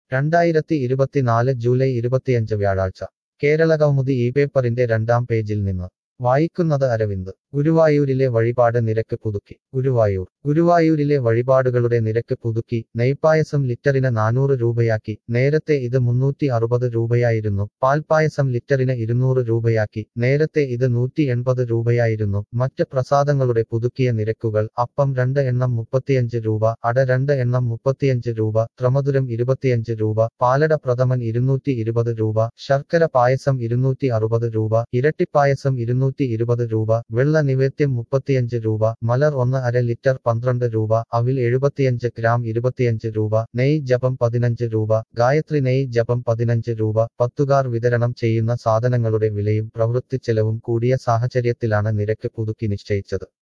2024 July 25 വ്യാഴാഴ്ച കേരള കൗമുദി ഈ പേപ്പറിന്റെ 2-ാം പേജിൽ നിന്ന് വായിക്കുന്നത് അരവിന്ദ്. ഗുരുവായൂരിലെ വഴിപാട് നിരക്ക് പുതുക്കി. ഗുരുവായൂർ. ഗുരുവായൂരിലെ വഴിപാടുകളുടെ നിരക്ക് പുതുക്കി. നെയ്പായസം ലിറ്ററിന് 400 രൂപയാക്കി. നേരത്തെ ഇത് 360 രൂപയായിരുന്നു. പാൽപ്പായസം ലിറ്ററിന് 200 രൂപയാക്കി. നേരത്തെ ഇത് 180 രൂപയായിരുന്നു. മറ്റ് പ്രസാദങ്ങളുടെ പുതുക്കിയ നിരക്കുകൾ: അപ്പം 2 എണ്ണം 35 രൂപ, അട 2 എണ്ണം 35 രൂപ, ത്രമധുരം 25 രൂപ, പാലട പ്രഥമൻ 220 രൂപ, ശർക്കര പായസം 260 രൂപ, ഇരട്ടിപ്പായസം 220 രൂപ, വെള്ള നിവേദ്യം 35 രൂപ, മലർ 1/2 ലിറ്റർ 12 രൂപ, അവിൽ 75 ഗ്രാം 25 രൂപ, നെയ് ജപം 15 രൂപ, ഗായത്രി നെയ് ജപം 15 രൂപ. പത്തുകാർ വിതരണം ചെയ്യുന്ന സാധനങ്ങളുടെ വിലയും പ്രവൃത്തിച്ചെലവും കൂടിയ സാഹചര്യത്തിലാണ് നിരക്ക് പുതുക്കി നിശ്ചയിച്ചത്.